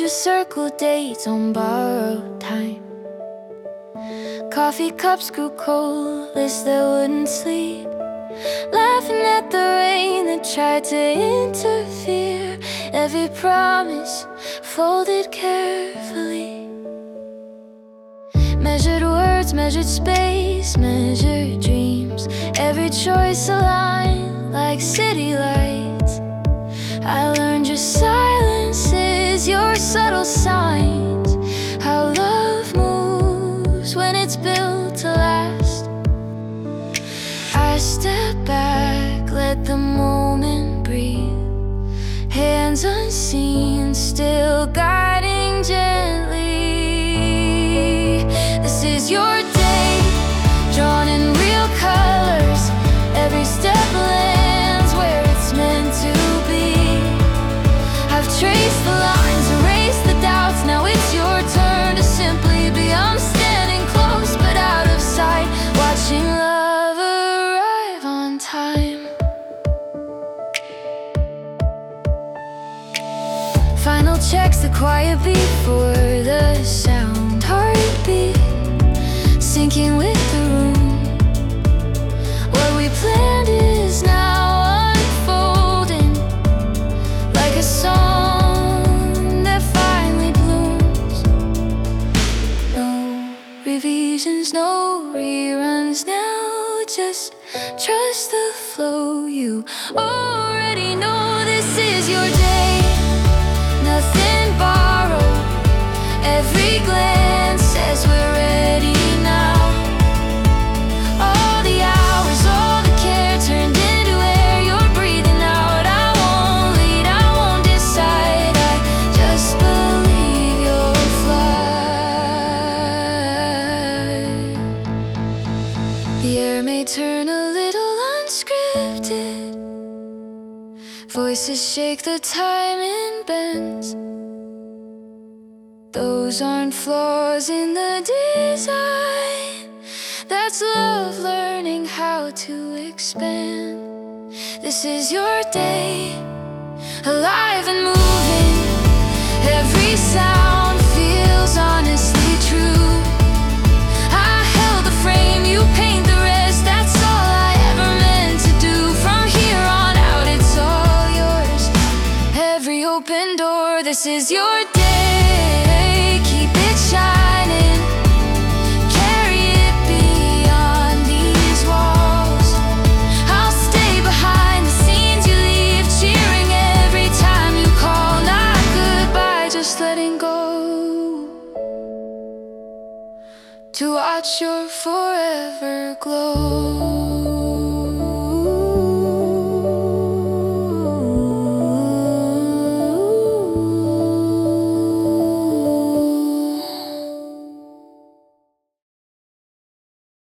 circle dates on borrowed time. Coffee cups grew cold, lists that wouldn't sleep, laughing at the rain that tried to interfere. Every promise folded carefully. Measured words, measured space, measured dreams. Every choice aligned like city lights. I learned your silences, your subtle signs. How love moves when it's built to last. I step back, let the moment breathe. Hands unseen, still guiding gently. This is your day, drawn in real colors. Every step lands where it's meant to be. I've traced the lines, erased the doubts. Now it's your turn to simply be. I'm standing close but out of sight, watching love arrive on time. Final checks, the quiet before the sound. Heartbeat sinking with the room. What we planned is now unfolding, like a song that finally blooms. No revisions, no reruns now. Just trust the flow. You already know this is your day. Nothing borrowed. Every glance says we're ready now. All the hours, all the care turned into air. You're breathing out. I won't lead, I won't decide. I just believe you'll fly. The air may turn a little unscripted. Voices shake, the timing bends. Those aren't flaws in the design. That's love learning how to expand. This is your day, alive and moving. Every sound feels honestly true. I held the frame, you paint the rest. That's all I ever meant to do. From here on out, it's all yours. Every open door, this is your day. Keep it shining, carry it beyond these walls. I'll stay behind the scenes you leave, cheering every time you call. Not goodbye, just letting go, to watch your forever glow.